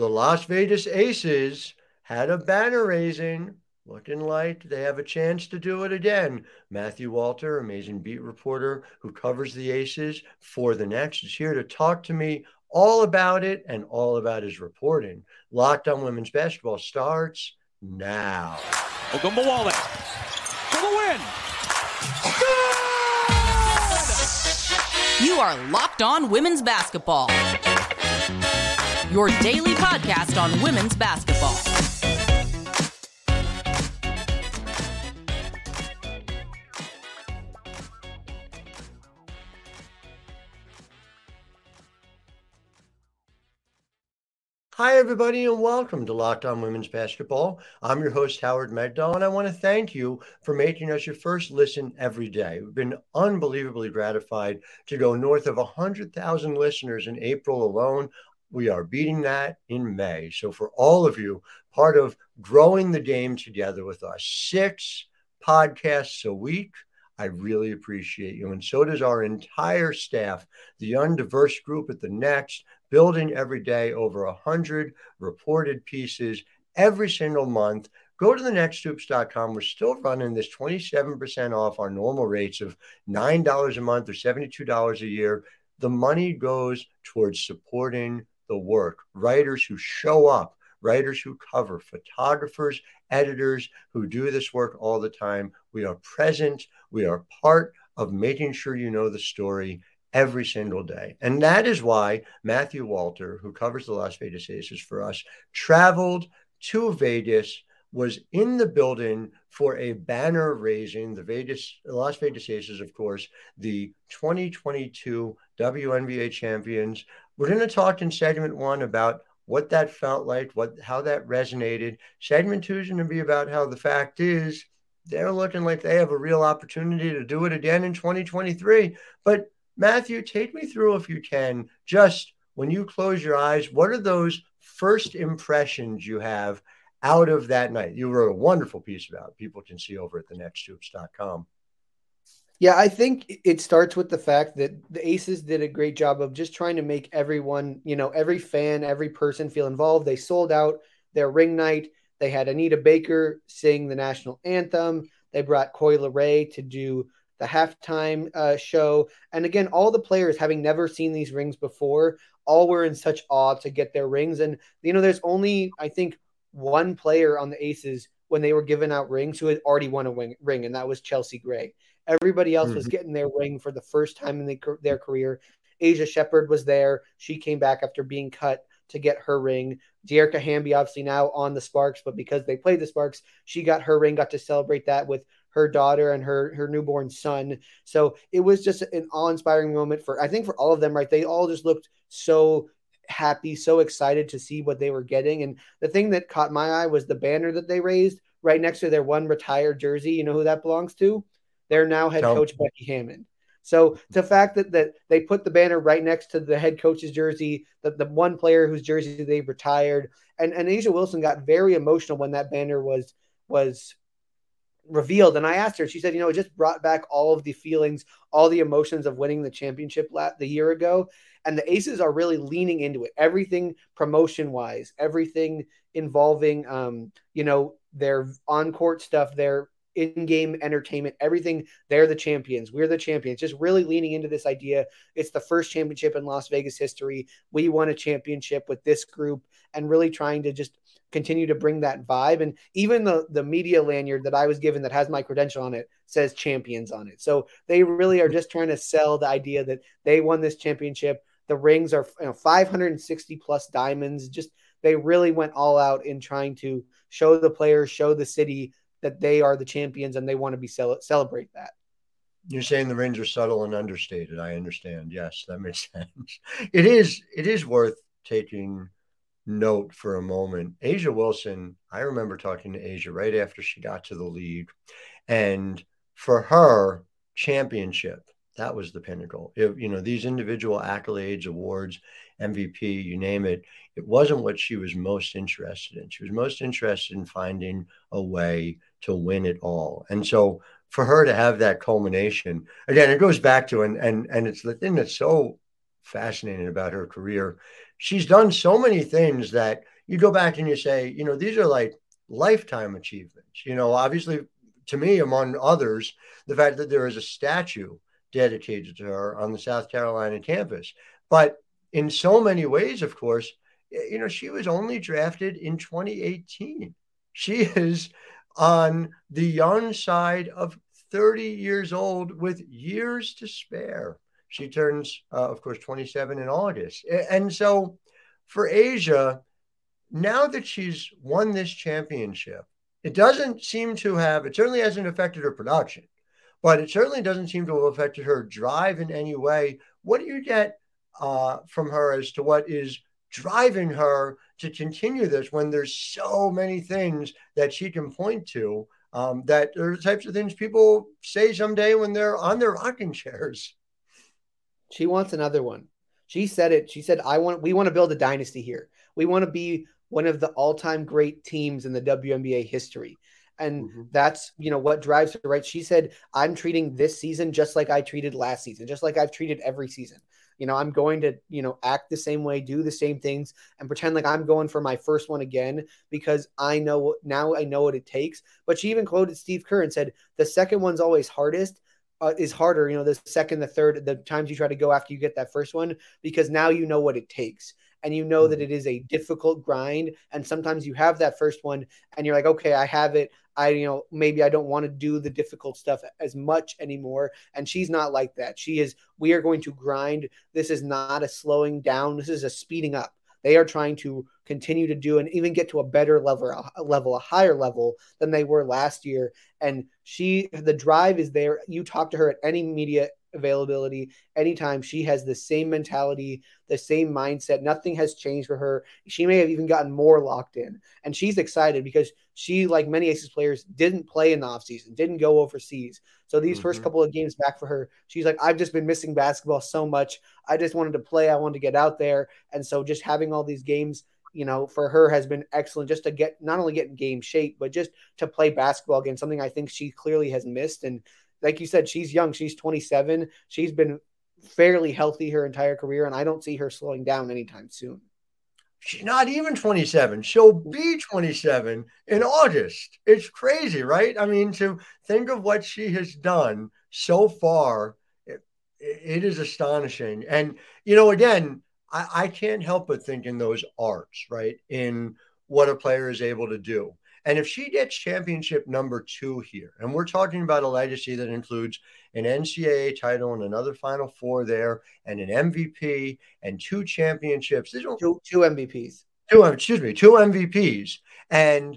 the Las Vegas Aces had a banner raising, looking like they have a chance to do it again. Matthew Walter, amazing beat reporter who covers the Aces for the Next, is here to talk to me all about it and all about his reporting. Locked On Women's Basketball starts now. Ogunbowale for the win. You are Locked On Women's Basketball, your daily podcast on women's basketball. Hi, everybody, and welcome to Locked On Women's Basketball. I'm your host, Howard Megdal, and I want to thank you for making us your first listen every day. We've been unbelievably gratified to go north of 100,000 listeners in April alone. We are beating that in May. So for all of you, part of growing the game together with us, 6 podcasts a week, I really appreciate you. And so does our entire staff, the Undiverse group at the Next, building every day over 100 reported pieces every single month. Go to thenexthoops.com. We're still running this 27% off our normal rates of $9 a month or $72 a year. The money goes towards supporting the work. Writers who show up, writers who cover, photographers, editors who do this work all the time. We are present. We are part of making sure you know the story every single day. And that is why Matthew Walter, who covers the Las Vegas Aces for us, traveled to Vegas, was in the building for a banner raising. The Las Vegas Aces, of course, the 2022 WNBA champions. We're going to talk in segment 1 about what that felt like, how that resonated. Segment 2 is going to be about how the fact is they're looking like they have a real opportunity to do it again in 2023. But Matthew, take me through, if you can, just when you close your eyes, what are those first impressions you have out of that night? You wrote a wonderful piece about it. People can see over at thenexthoops.com. Yeah, I think it starts with the fact that the Aces did a great job of just trying to make everyone, every fan, every person feel involved. They sold out their ring night. They had Anita Baker sing the national anthem. They brought Coi Leray to do the halftime show. And again, all the players, having never seen these rings before, all were in such awe to get their rings. And, there's only, I think, one player on the Aces when they were giving out rings who had already won a ring, and that was Chelsea Gray. Everybody else was getting their ring for the first time in their career. Asia Shepherd was there. She came back after being cut to get her ring. Dearica Hamby, obviously now on the Sparks, but because they played the Sparks, she got her ring, got to celebrate that with her daughter and her newborn son. So it was just an awe-inspiring moment for all of them, right? They all just looked so happy, so excited to see what they were getting. And the thing that caught my eye was the banner that they raised right next to their one retired jersey. You know who that belongs to? Their now head coach, Becky Hammon. So the fact that they put the banner right next to the head coach's jersey, the one player whose jersey they retired, and A'ja Wilson got very emotional when that banner was revealed. And I asked her, she said, it just brought back all of the feelings, all the emotions of winning the championship the year ago. And the Aces are really leaning into it. Everything promotion wise, everything involving, their on-court stuff, their in-game entertainment, everything. They're the champions. We're the champions. Just really leaning into this idea. It's the first championship in Las Vegas history. We won a championship with this group, and really trying to just continue to bring that vibe. And even the media lanyard that I was given that has my credential on it says champions on it. So they really are just trying to sell the idea that they won this championship. The rings are 560 plus diamonds. Just, they really went all out in trying to show the players, show the city that they are the champions, and they want to be celebrate that. You're saying the rings are subtle and understated. I understand. Yes, that makes sense. It is worth taking note for a moment. A'ja Wilson, I remember talking to A'ja right after she got to the league, and for her, championship, that was the pinnacle. These individual accolades, awards, MVP, you name it, it wasn't what she was most interested in. She was most interested in finding a way to win it all. And so for her to have that culmination, again, it goes back to, and it's the thing that's so fascinating about her career. She's done so many things that you go back and you say, these are like lifetime achievements. Obviously, to me, among others, the fact that there is a statue dedicated to her on the South Carolina campus. But in so many ways, of course, she was only drafted in 2018. She is on the young side of 30 years old with years to spare. She turns, of course, 27 in August. And so for A'ja, now that she's won this championship, it doesn't seem to have, it certainly hasn't affected her production, but it certainly doesn't seem to have affected her drive in any way. What do you get from her as to what is driving her to continue this when there's so many things that she can point to that are the types of things people say someday when they're on their rocking chairs? She wants another one. She said it. She said, we want to build a dynasty here. We want to be one of the all-time great teams in the WNBA history. And that's, what drives her, right? She said, I'm treating this season just like I treated last season, just like I've treated every season. I'm going to, act the same way, do the same things, and pretend like I'm going for my first one again, because I know what it takes. But she even quoted Steve Kerr and said, the second one's always hardest. Is harder, the second, the third, the times you try to go after you get that first one, because now you know what it takes. And you know that it is a difficult grind. And sometimes you have that first one and you're like, okay, I have it. Maybe I don't want to do the difficult stuff as much anymore. And she's not like that. We are going to grind. This is not a slowing down. This is a speeding up. They are trying to continue to do and even get to a better level, a higher level than they were last year. And the drive is there. You talk to her at any media availability, anytime, she has the same mentality, the same mindset. Nothing has changed for her. She may have even gotten more locked in. And she's excited because she, like many Aces players, didn't play in the offseason, didn't go overseas. So these first couple of games back for her, she's like, I've just been missing basketball so much. I just wanted to play. I wanted to get out there. And so just having all these games, for her has been excellent, just to not only get in game shape, but just to play basketball again, something I think she clearly has missed. And like you said, she's young. She's 27. She's been fairly healthy her entire career, and I don't see her slowing down anytime soon. She's not even 27. She'll be 27 in August. It's crazy, right? I mean, to think of what she has done so far, it is astonishing. And, again, I can't help but think in those arcs, right, in what a player is able to do. And if she gets championship number 2 here, and we're talking about a legacy that includes an NCAA title and another Final Four there, and an MVP and 2 championships. Two MVPs. Two MVPs. And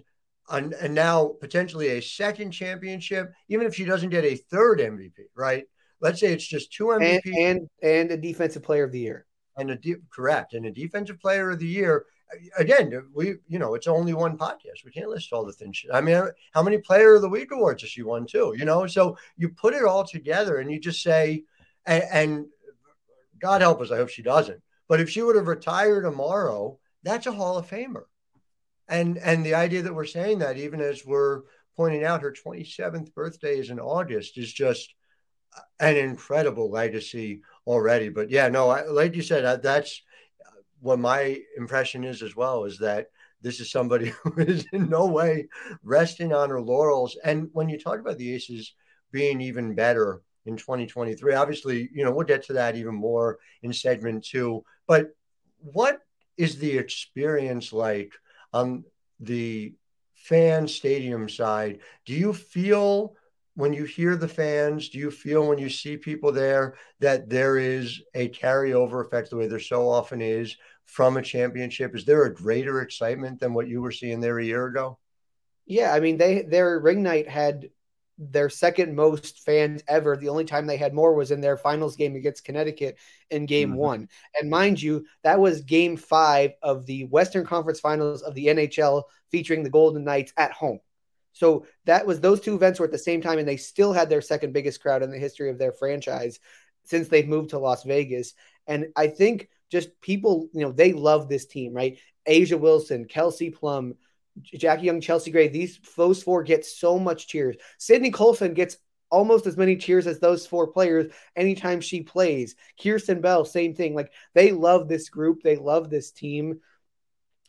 now potentially a second championship, even if she doesn't get a third MVP, right? Let's say it's just 2 MVPs. And a Defensive Player of the Year. Correct. And a Defensive Player of the Year. Again, it's only one podcast. We can't list all the things. I mean, how many Player of the Week awards has she won too? So you put it all together and you just say, and God help us, I hope she doesn't. But if she would have retired tomorrow, that's a Hall of Famer. And the idea that we're saying that, even as we're pointing out, her 27th birthday is in August, is just an incredible legacy already. But yeah, no, like you said, that's what my impression is as well, is that this is somebody who is in no way resting on her laurels. And when you talk about the Aces being even better in 2023, obviously, we'll get to that even more in segment 2. But what is the experience like on the fan stadium side? Do you feel, when you hear the fans, do you feel when you see people there that there is a carryover effect, the way there so often is, from a championship? Is there a greater excitement than what you were seeing there a year ago? Yeah, I mean, their ring night had their second most fans ever. The only time they had more was in their finals game against Connecticut in game 1. And mind you, that was game 5 of the Western Conference Finals of the NHL, featuring the Golden Knights at home. So those 2 events were at the same time, and they still had their second biggest crowd in the history of their franchise since they've moved to Las Vegas. And I think just people, they love this team, right? A'ja Wilson, Kelsey Plum, Jackie Young, Chelsea Gray, those 4 get so much cheers. Sydney Colson gets almost as many cheers as those 4 players anytime she plays. Kirsten Bell, same thing. Like, they love this group. They love this team.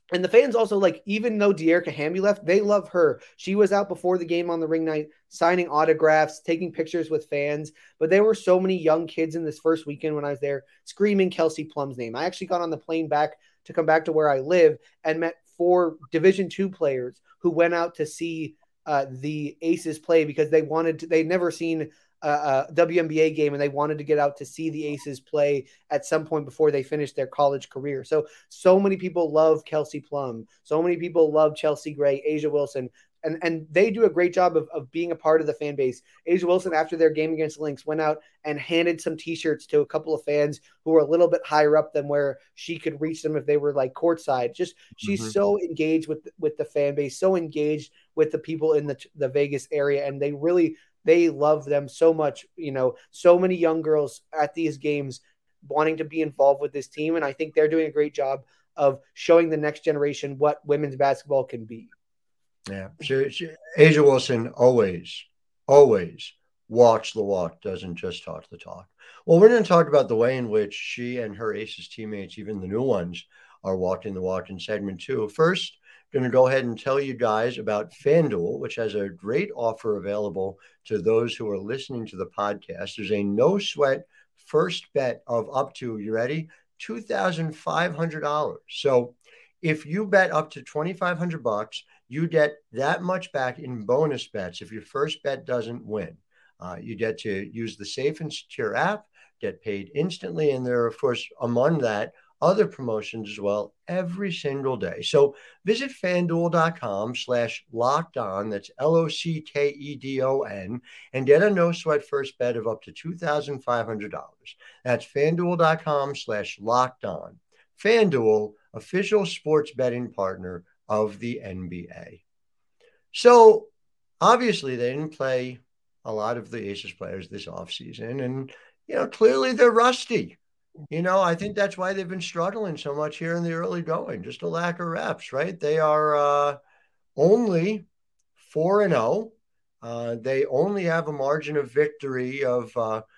And the fans also, like, even though Dearica Hamby left, they love her. She was out before the game on the ring night, signing autographs, taking pictures with fans. But there were so many young kids in this first weekend when I was there screaming Kelsey Plum's name. I actually got on the plane back to come back to where I live and met 4 Division II players who went out to see the Aces play because they'd never seen a WNBA game and they wanted to get out to see the Aces play at some point before they finished their college career. So many people love Kelsey Plum. So many people love Chelsea Gray, A'ja Wilson, and they do a great job of being a part of the fan base. A'ja Wilson, after their game against the Lynx, went out and handed some T-shirts to a couple of fans who were a little bit higher up than where she could reach them if they were like courtside. Just she's so engaged with the fan base, so engaged with the people in the Vegas area, and they love them so much. So many young girls at these games wanting to be involved with this team, and I think they're doing a great job of showing the next generation what women's basketball can be. Yeah. A'ja Wilson always walks the walk, doesn't just talk the talk. Well, we're going to talk about the way in which she and her Aces teammates, even the new ones, are walking the walk in segment 2. First, going to go ahead and tell you guys about FanDuel, which has a great offer available to those who are listening to the podcast. There's a no-sweat first bet of up to, you ready, $2,500. So if you bet up to $2,500, you get that much back in bonus bets if your first bet doesn't win. You get to use the Safe and Secure app, get paid instantly, and there are, of course, among that, other promotions as well every single day. So visit FanDuel.com/lockedon, that's LOCKEDON, and get a no-sweat first bet of up to $2,500. That's FanDuel.com/lockedon. FanDuel, official sports betting partner of the NBA. So obviously they didn't play a lot of the Aces players this offseason, and clearly they're rusty. I think that's why they've been struggling so much here in the early going, just a lack of reps, right? They are only 4-0. They only have a margin of victory of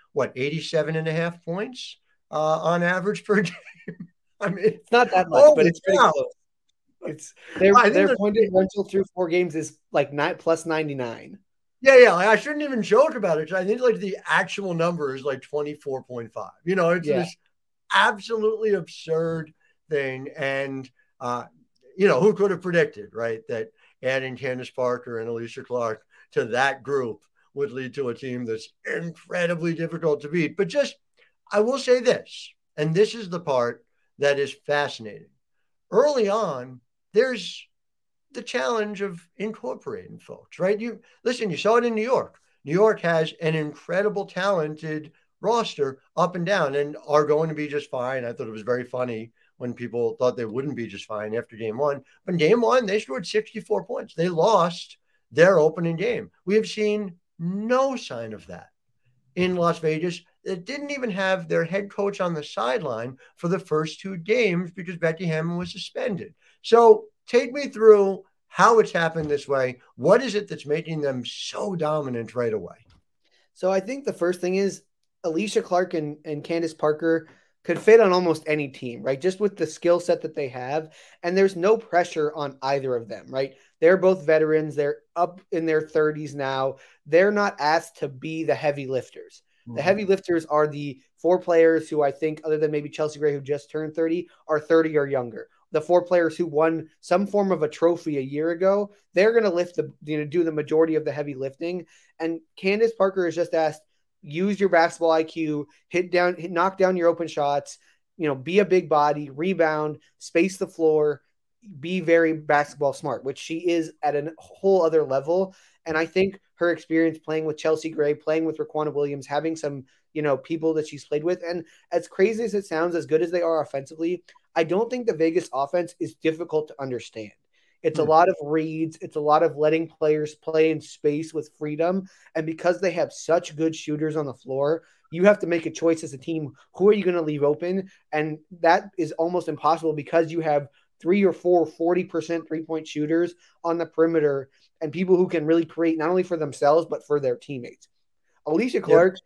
87.5 points on average per game. I mean, it's not that much, but it's pretty close. Their point differential through 4 games is like plus 99. Yeah. I shouldn't even joke about it. I think like the actual number is like 24.5. It's this absolutely absurd thing. And, who could have predicted, right, that adding Candace Parker and Alicia Clark to that group would lead to a team that's incredibly difficult to beat. But I will say this, and this is the part that is fascinating. Early on, there's the challenge of incorporating folks, right? You saw it in New York. New York has an incredible, talented roster up and down and are going to be just fine. I thought it was very funny when people thought they wouldn't be just fine after game 1. But in game 1, they scored 64 points. They lost their opening game. We have seen no sign of that in Las Vegas. That didn't even have their head coach on the sideline for the first 2 games because Becky Hammon was suspended. So take me through how it's happened this way. What is it that's making them so dominant right away? So I think the first thing is Alicia Clark and Candace Parker could fit on almost any team, right? Just with the skill set that they have. And there's no pressure on either of them, right? They're both veterans. They're up in their 30s now. They're not asked to be the heavy lifters. The heavy lifters are the 4 players who I think, other than maybe Chelsea Gray, who just turned 30, are 30 or younger. The 4 players who won some form of a trophy a year ago, they're going to do the majority of the heavy lifting. And Candace Parker is just asked, use your basketball IQ, knock down your open shots, be a big body, rebound, space the floor, be very basketball smart, which she is at a whole other level. And I think her experience playing with Chelsea Gray, playing with Raquana Williams, having some, people that she's played with, and as crazy as it sounds, as good as they are offensively, I don't think the Vegas offense is difficult to understand. It's a lot of reads. It's a lot of letting players play in space with freedom. And because they have such good shooters on the floor, you have to make a choice as a team. Who are you going to leave open? And that is almost impossible because you have 3 or 4 40% three-point shooters on the perimeter and people who can really create not only for themselves, but for their teammates. Alicia Clark,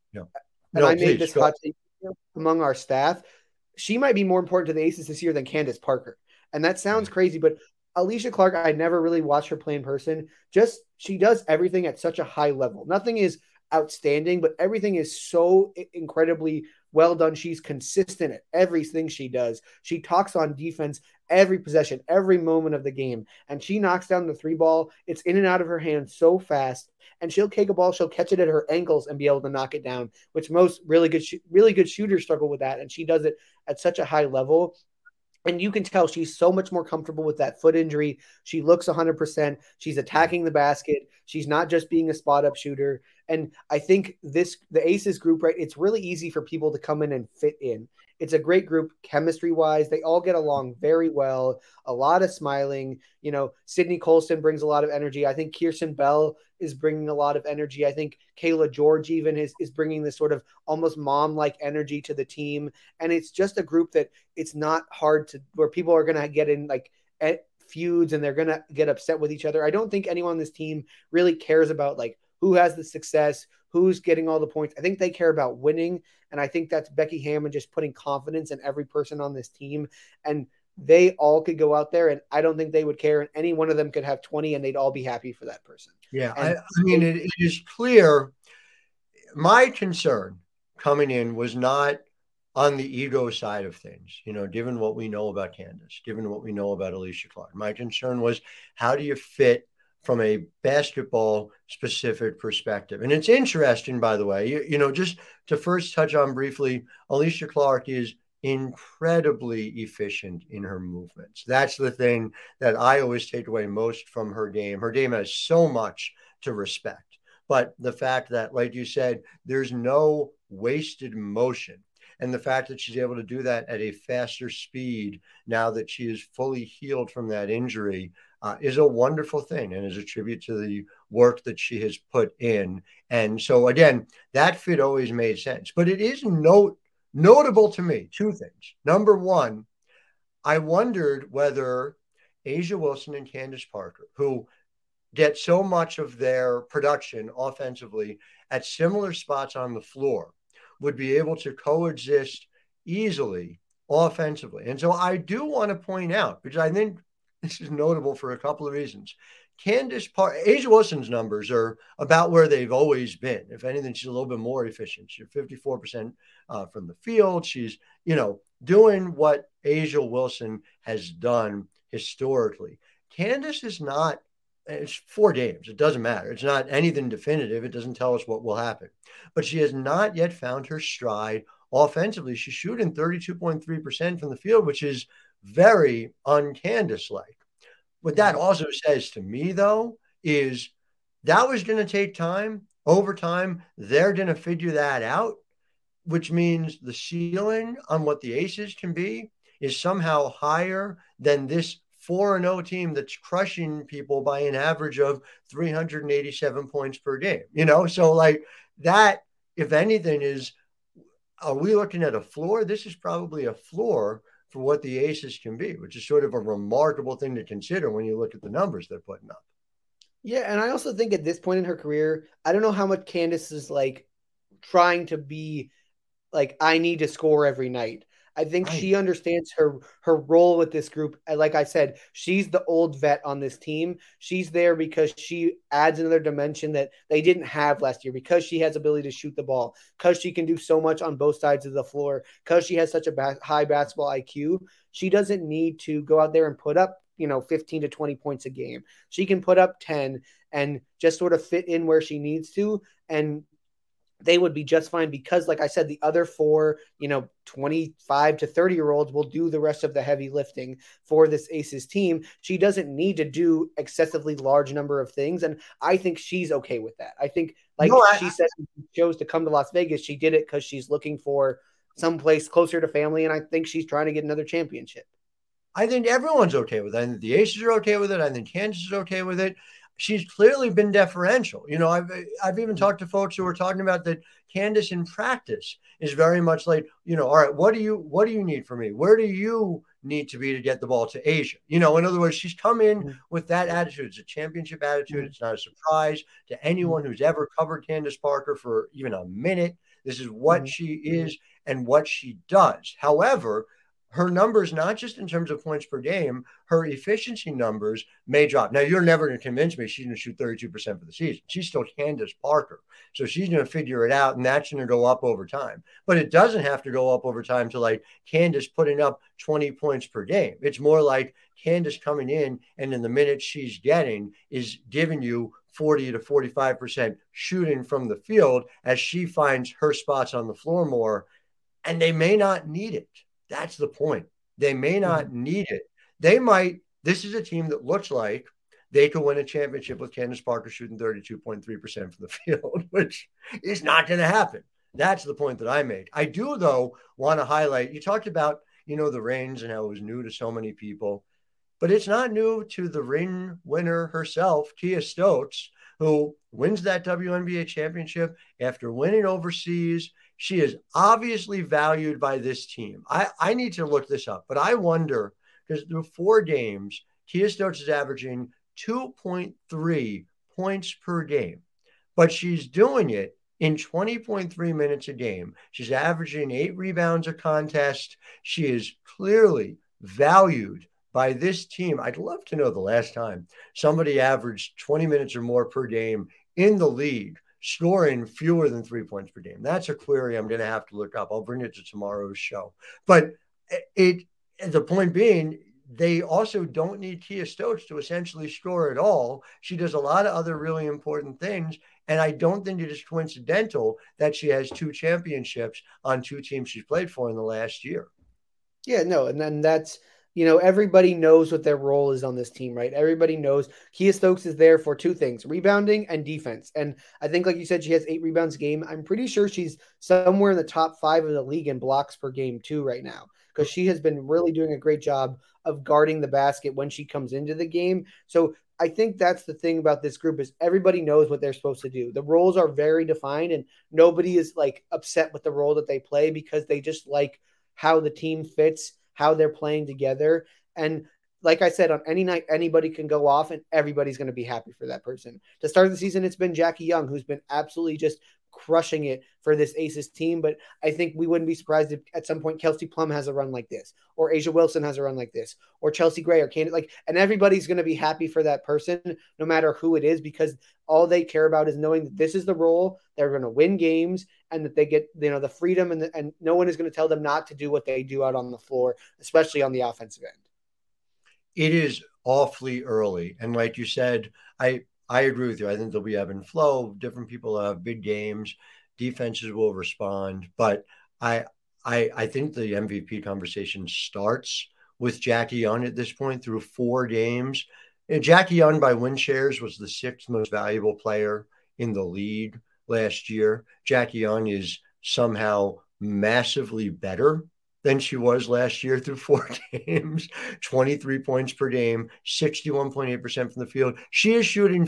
I made this hot take among our staff. She might be more important to the Aces this year than Candace Parker. And that sounds crazy, but Alicia Clark, I never really watched her play in person. Just she does everything at such a high level. Nothing is outstanding, but everything is so incredibly well done. She's consistent at everything she does. She talks on defense every possession, every moment of the game, and she knocks down the three ball. It's in and out of her hands so fast, and she'll take a ball, she'll catch it at her ankles and be able to knock it down, which most really good shooters struggle with that, and she does it at such a high level. And you can tell she's so much more comfortable with that foot injury. She looks 100%. She's attacking the basket. She's not just being a spot up shooter. And I think the Aces group, right, it's really easy for people to come in and fit in. It's a great group chemistry wise. They all get along very well. A lot of smiling. Sydney Colston brings a lot of energy. I think Kirsten Bell is bringing a lot of energy. I think Kayla George even is bringing this sort of almost mom-like energy to the team. And it's just a group that it's not hard where people are going to get in like feuds and they're going to get upset with each other. I don't think anyone on this team really cares about like who has the success, who's getting all the points. I think they care about winning. And I think that's Becky Hammon just putting confidence in every person on this team. And they all could go out there and I don't think they would care. And any one of them could have 20 and they'd all be happy for that person. Yeah. I mean, it is clear. My concern coming in was not on the ego side of things, given what we know about Candace, given what we know about Alicia Clark. My concern was, how do you fit from a basketball specific perspective? And it's interesting, by the way, just to first touch on briefly, Alicia Clark is incredibly efficient in her movements. That's the thing that I always take away most from her game. Her game has so much to respect, but the fact that, like you said, there's no wasted motion. And the fact that she's able to do that at a faster speed now that she is fully healed from that injury is a wonderful thing and is a tribute to the work that she has put in. And so, again, that fit always made sense. But it is notable to me, two things. Number one, I wondered whether A'ja Wilson and Candace Parker, who get so much of their production offensively at similar spots on the floor, would be able to coexist easily offensively. And so I do want to point out, because I think this is notable for a couple of reasons. A'ja Wilson's numbers are about where they've always been. If anything, she's a little bit more efficient. She's 54% from the field. She's, doing what A'ja Wilson has done historically. Candace is not. It's 4 games. It doesn't matter. It's not anything definitive. It doesn't tell us what will happen. But she has not yet found her stride offensively. She's shooting 32.3% from the field, which is very un-Candace-like. What that also says to me, though, is that was going to take time. Over time, they're going to figure that out, which means the ceiling on what the Aces can be is somehow higher than this 4-0 team that's crushing people by an average of 387 points per game. So like that, if anything, are we looking at a floor? This is probably a floor for what the Aces can be, which is sort of a remarkable thing to consider when you look at the numbers they're putting up. Yeah, and I also think at this point in her career, I don't know how much Candace is like trying to be like, I need to score every night. I think she understands her role with this group. Like I said, she's the old vet on this team. She's there because she adds another dimension that they didn't have last year, because she has ability to shoot the ball, because she can do so much on both sides of the floor, because she has such a high basketball IQ. She doesn't need to go out there and put up 15 to 20 points a game. She can put up 10 and just sort of fit in where she needs to. And they would be just fine because, like I said, the other 4, 25 to 30-year-olds will do the rest of the heavy lifting for this Aces team. She doesn't need to do excessively large number of things, and I think she's okay with that. I think, she said, she chose to come to Las Vegas. She did it because she's looking for someplace closer to family, and I think she's trying to get another championship. I think everyone's okay with it. I think the Aces are okay with it. I think Kansas is okay with it. She's clearly been deferential. I've even talked to folks who are talking about that Candace in practice is very much like, all right, what do you need from me? Where do you need to be to get the ball to A'ja? In other words, she's come in with that attitude. It's a championship attitude. It's not a surprise to anyone who's ever covered Candace Parker for even a minute. This is what she is and what she does. However, her numbers, not just in terms of points per game, her efficiency numbers may drop. Now, you're never going to convince me she's going to shoot 32% for the season. She's still Candace Parker. So she's going to figure it out, and that's going to go up over time. But it doesn't have to go up over time to like Candace putting up 20 points per game. It's more like Candace coming in, and in the minutes she's getting is giving you 40 to 45% shooting from the field as she finds her spots on the floor more, and they may not need it. That's the point. They may not need it. They might. This is a team that looks like they could win a championship with Candace Parker shooting 32.3% from the field, which is not going to happen. That's the point that I made. I do, though, want to highlight, you talked about, the reigns and how it was new to so many people, but it's not new to the ring winner herself, Kiah Stokes, who wins that WNBA championship after winning overseas. She is obviously valued by this team. I need to look this up, but I wonder, because through 4 games, Kiah Stokes is averaging 2.3 points per game, but she's doing it in 20.3 minutes a game. She's averaging 8 rebounds a contest. She is clearly valued by this team. I'd love to know the last time somebody averaged 20 minutes or more per game in the league, scoring fewer than 3 points per game. That's a query I'm going to have to look up. I'll bring it to tomorrow's show. But the point being, they also don't need Kiah Stokes to essentially score at all. She does a lot of other really important things. And I don't think it is coincidental that she has 2 championships on 2 teams she's played for in the last year. Yeah, no. And then that's, everybody knows what their role is on this team, right? Everybody knows Kiah Stokes is there for 2 things, rebounding and defense. And I think, like you said, she has 8 rebounds a game. I'm pretty sure she's somewhere in the top 5 of the league in blocks per game too right now, because she has been really doing a great job of guarding the basket when she comes into the game. So I think that's the thing about this group is everybody knows what they're supposed to do. The roles are very defined, and nobody is like upset with the role that they play because they just like how the team fits, how they're playing together. And like I said, on any night, anybody can go off and everybody's going to be happy for that person. To start the season, it's been Jackie Young, who's been absolutely just crushing it for this Aces team. But I think we wouldn't be surprised if at some point Kelsey Plum has a run like this, or A'ja Wilson has a run like this, or Chelsea Gray or Candace, and everybody's going to be happy for that person, no matter who it is, because all they care about is knowing that this is the role, they're going to win games, and that they get, the freedom, and no one is going to tell them not to do what they do out on the floor, especially on the offensive end. It is awfully early. And like you said, I agree with you. I think there'll be ebb and flow. Different people have big games. Defenses will respond. But I think the MVP conversation starts with Jackie Young at this point through 4 games. And Jackie Young, by win shares, was the 6th most valuable player in the league last year. Jackie Young is somehow massively better than she was last year through 4 games, 23 points per game, 61.8% from the field. She is shooting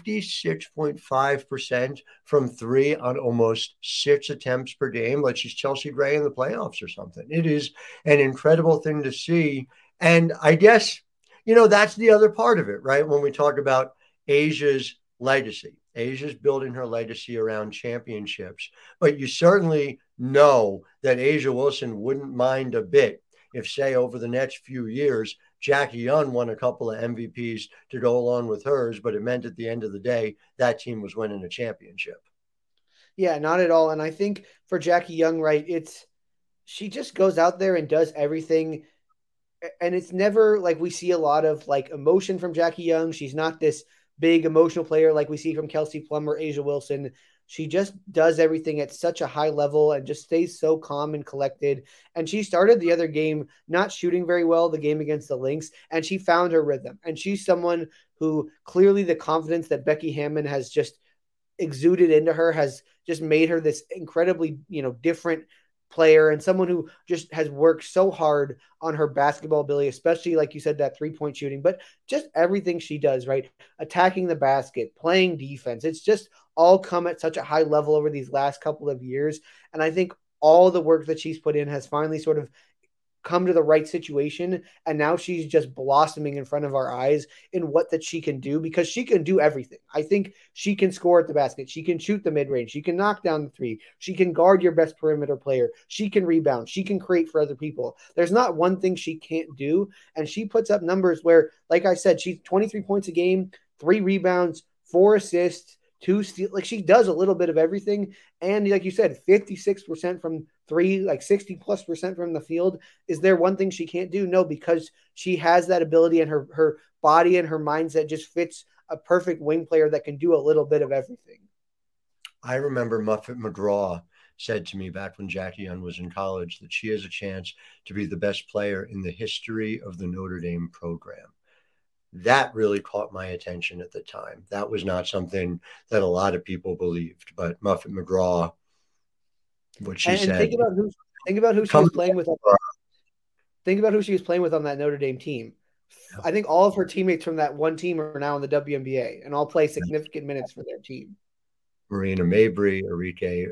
56.5% from 3 on almost 6 attempts per game, like she's Chelsea Gray in the playoffs or something. It is an incredible thing to see. And I guess, that's the other part of it, right? When we talk about A'ja's legacy. A'ja's building her legacy around championships, but you certainly know that A'ja Wilson wouldn't mind a bit if, say, over the next few years, Jackie Young won a couple of MVPs to go along with hers, but it meant at the end of the day, that team was winning a championship. Yeah, not at all. And I think for Jackie Young, right, she just goes out there and does everything. And it's never like we see a lot of like emotion from Jackie Young. She's not this big emotional player like we see from Kelsey Plum or A'ja Wilson. She just does everything at such a high level and just stays so calm and collected. And she started the other game not shooting very well, the game against the Lynx, and she found her rhythm. And she's someone who clearly the confidence that Becky Hammon has just exuded into her has just made her this incredibly, different player, and someone who just has worked so hard on her basketball ability, especially like you said, that 3-point shooting, but just everything she does, right? Attacking the basket, playing defense. It's just all come at such a high level over these last couple of years. And I think all the work that she's put in has finally sort of come to the right situation, and now she's just blossoming in front of our eyes in what that she can do, because she can do everything. I think she can score at the basket, she can shoot the mid-range, she can knock down the three, she can guard your best perimeter player, she can rebound, she can create for other people. There's not one thing she can't do, and she puts up numbers where, like I said, she's 23 points a game, 3 rebounds, 4 assists, 2 steals. Like, she does a little bit of everything. And like you said, 56% from 3, like 60+% from the field. Is there one thing she can't do? No, because she has that ability, and her body and her mindset just fits a perfect wing player that can do a little bit of everything. I remember Muffet McGraw said to me back when Jackie Young was in college that she has a chance to be the best player in the history of the Notre Dame program. That really caught my attention at the time. That was not something that a lot of people believed, but Muffet McGraw, what she said. Think about who she was playing with. Think about who she was playing with on that Notre Dame team. I think all of her teammates from that one team are now in the WNBA and all play significant minutes for their team. Marina Mabry, Arike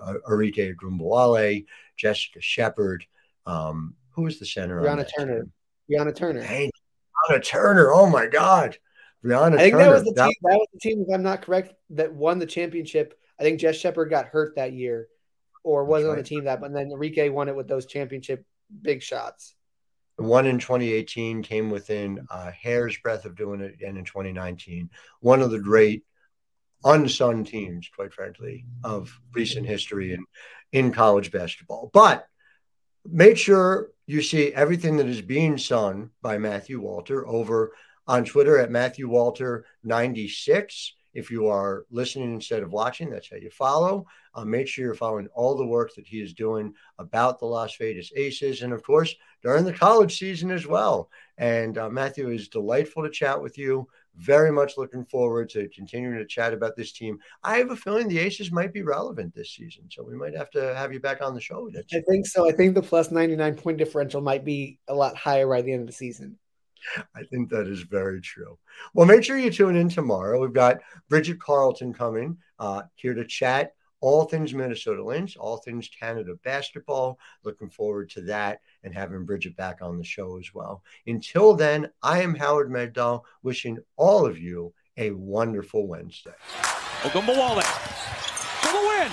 Ogunbowale, Jessica Shepard. Who was the center? Brianna Turner. Brianna Turner. Hey, Brianna Turner. Oh my God. I think that was the team, if I'm not correct, that won the championship. I think Jess Shepard got hurt that year, or wasn't on the team but then Enrique won it with those championship big shots. The one in 2018 came within a hair's breadth of doing it again in 2019. One of the great unsung teams, quite frankly, of recent history in college basketball. But make sure you see everything that is being sung by Matthew Walter over on Twitter at MatthewWalter96. If you are listening instead of watching, that's how you follow. Make sure you're following all the work that he is doing about the Las Vegas Aces, and of course, during the college season as well. And Matthew, is delightful to chat with you. Very much looking forward to continuing to chat about this team. I have a feeling the Aces might be relevant this season, so we might have to have you back on the show. I think so. I think the plus 99 point differential might be a lot higher by the end of the season. I think that is very true. Well, make sure you tune in tomorrow. We've got Bridget Carlton coming here to chat all things Minnesota Lynx, all things Canada basketball. Looking forward to that and having Bridget back on the show as well. Until then, I am Howard Megdal, wishing all of you a wonderful Wednesday. Ogunbowale for the win.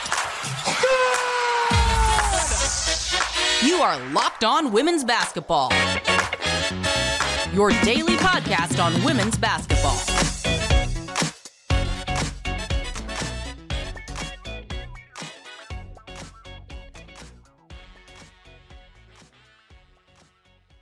You are Locked On Women's Basketball, your daily podcast on women's basketball.